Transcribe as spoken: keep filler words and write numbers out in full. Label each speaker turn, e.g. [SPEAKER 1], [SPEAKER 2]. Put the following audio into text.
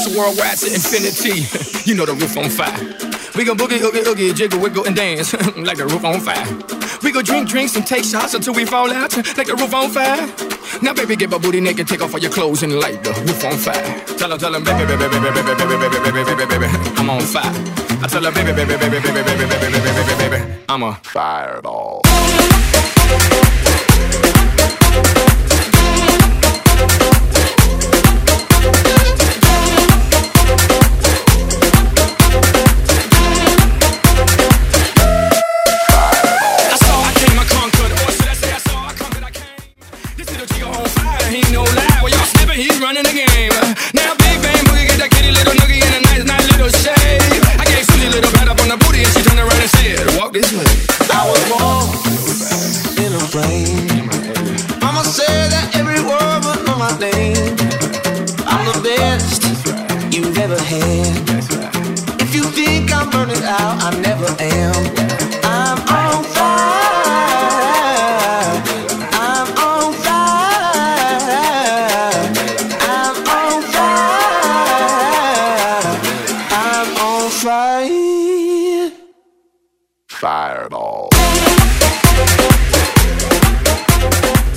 [SPEAKER 1] worldwide to infinity. You know the roof on fire. We gon' boogie, oogie, oogie, jiggle, wiggle, and dance like the roof on fire. We gon' drink drinks and take shots until we fall out like the roof on fire. Now baby, get my booty naked, take off all your clothes and light the roof on fire. Tell her, tell her, baby, baby, baby, baby, baby, baby, baby, baby, baby, I'm on fire. I tell her, baby, baby, baby, baby, baby, baby, baby, baby, baby, I'm a fireball.
[SPEAKER 2] He's running the game. Now big bang boogie, get that kitty little noogie in a nice, nice little shade. I gave Susie a little pat up on the booty and she turned around and said, walk this way.
[SPEAKER 3] I was born in a plane. Mama said that every word was on my name. I'm the best you've ever had. If you think I'm burning out, I never am. I'm on fire. I'm on fire. Fire. Fireball.